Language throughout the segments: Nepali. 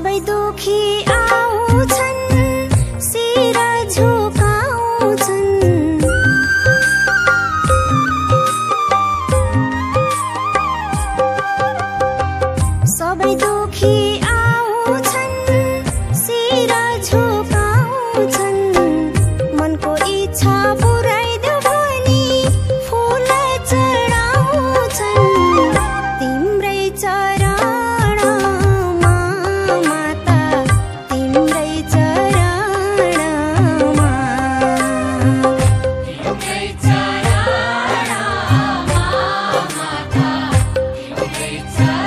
सबै दुखी आउँछन् शिर झुकाउँछन् सबै दुखी आउँछन् शिर झुकाउँछन् मनको इच्छा पुराइदेऊ भनी फूल चढाउँछन् तिम्रै चरणमा माता तिम्रै चरणमा तिम्रै चरणमा माता तिम्रै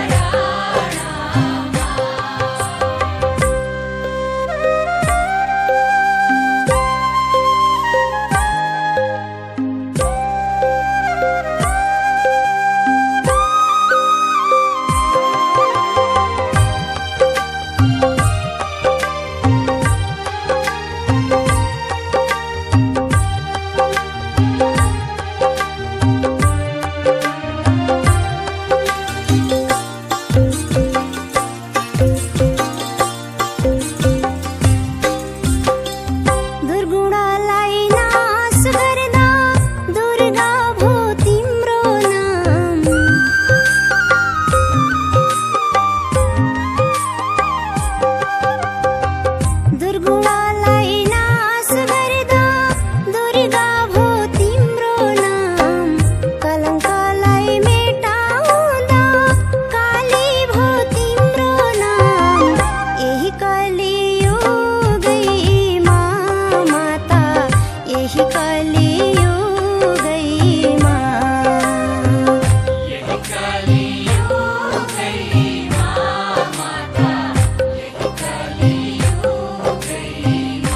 दुर्गुणलाई नाश गर्दा दुर्गा भो तिम्रो नाम दुर्गुणलाई नाश गर्दा दुर्गा भो तिम्रो नाम कलङ्कलाई मेटाउँदा काली भो तिम्रो नाम यही कलियुगैमा माता यही कलियुगैमा यही कलियुगैमा माता यही कलियुगैमा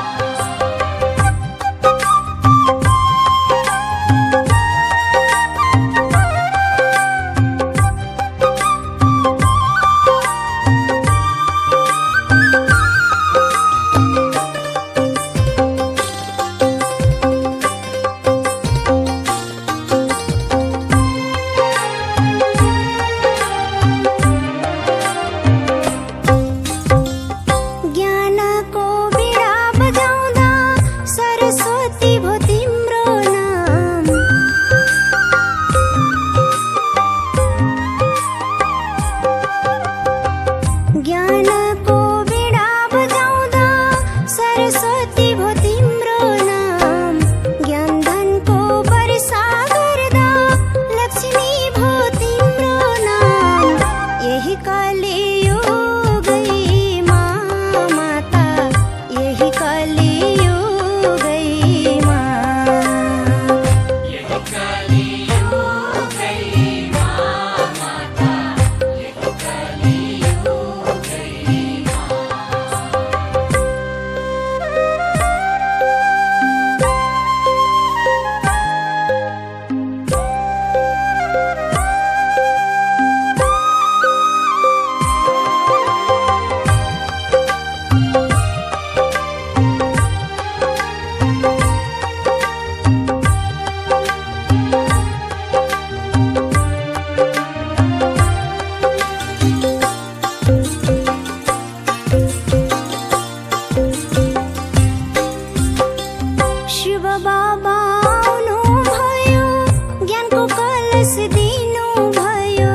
ज्ञानको बीडा बजाउँदा सरस्वती भो तिम्रो नाम ज्ञानको बीडा बजाउँदा सरस्वती भो तिम्रो नाम ज्ञान धनको वर्षा गर्दा लक्ष्मी भो तिम्रो नाम यही कलियुगैमा माता यही कलियुगैमा यही कलियुगैमा माता यही कलियुगैमा शिव बाबा आउनु भयो ज्ञानको कलश दिनु भयो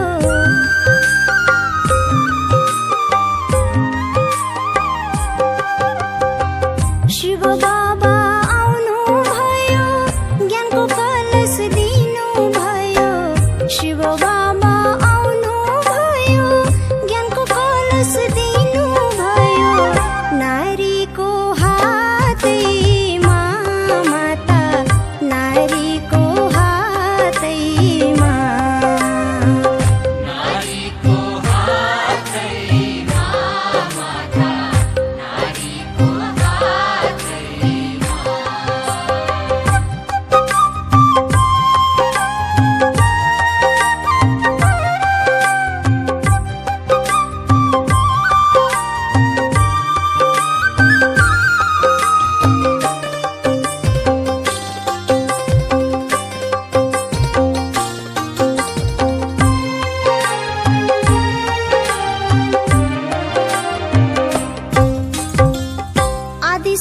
शिव बाबा आउनु भयो ज्ञानको कलश दिनु भयो शिव बाबा आउनु भयो ज्ञानको कलश दिनु भयो नारीको हातैमा माता नारीको हातैमा नारीको हातैमा माता नारीको हातैमा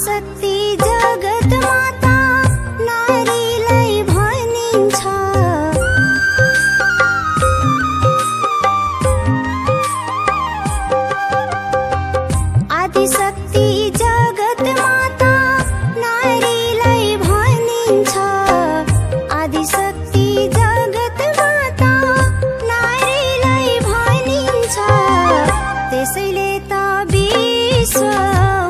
आदिशक्ति जगत माता नारीलाई भनिन्छ। आदिशक्ति जगत माता नारीलाई भनिन्छ। आदिशक्ति जगत माता नारीलाई भनिन्छ। त्यसैले त विश्व